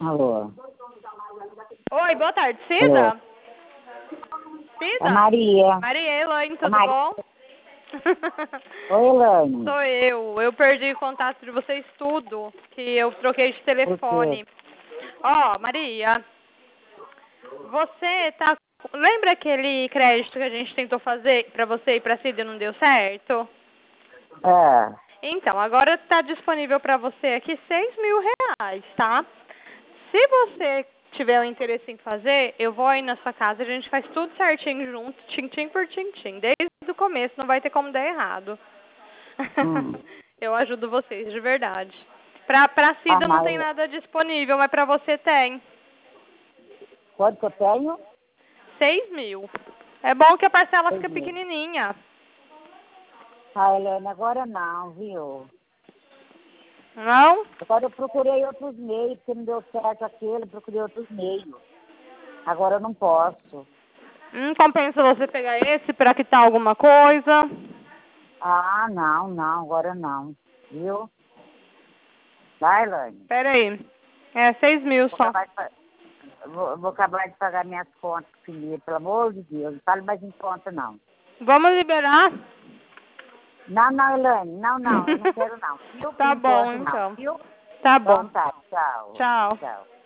Alô? Oi, boa tarde, Alô? Cida? É Cida? Maria. Maria, Elaine, tudo Maria. bom? Oi, Elaine. Sou eu. Eu perdi o contato de vocês tudo, que eu troquei de Por quê? telefone. Ó, Maria, você tá... Lembra aquele crédito que a gente tentou fazer pra você e pra Cida e não deu certo? É. Então, agora tá disponível pra você aqui R$ 6.000, tá? Se você tiver o interesse em fazer, eu vou aí na sua casa, a gente faz tudo certinho junto, tintim por tintim. Desde o começo, não vai ter como dar errado. Hum. Eu ajudo vocês, de verdade. Pra Ah, Cida não tem mas nada disponível, mas pra você tem. quanto que eu tenho? 6.000. É bom que a parcela fica 6.000. pequenininha. Ah, Elaine, agora não, viu? Não? Agora eu procurei outros meios, porque não deu certo aquele, procurei outros meios. Agora eu não posso. Compensa você pegar esse pra quitar alguma coisa. Ah, não, agora não. Viu? Vai, Elaine. Pera aí. É 6.000 Vou só. acabar de, vou acabar de pagar minhas contas, filha, pelo amor de Deus. Não fale mais em conta, não. Vamos liberar? Não, Elaine, não, eu não quero não. Viu? Por Tá bom, enquanto não, então. viu? Tá Então bom. tá, tchau. Tchau. Tchau.